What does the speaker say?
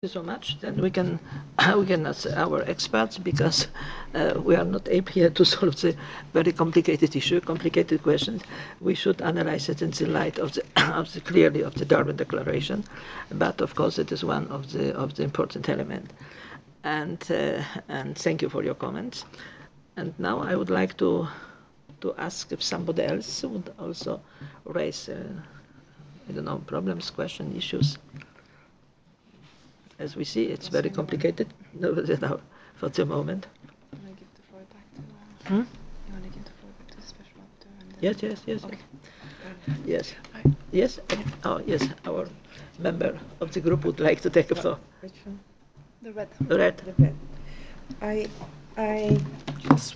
you so much. Then we can we can ask our experts because we are not able here to solve the very complicated issue, complicated questions. We should analyze it in the light of the of the clearly of the Durban Declaration, but of course it is one of the important elements. And thank you for your comments. And now I would like to ask if somebody else would also raise I don't know problems, questions, issues. As we see, it's very complicated for the moment. You want to give the floor back to you want to give the floor back to the special rapporteur and then Yes. okay. Yes. Yes. Oh, yes. Our member of the group would like to take the floor. Which one? The red. Red. The red. I just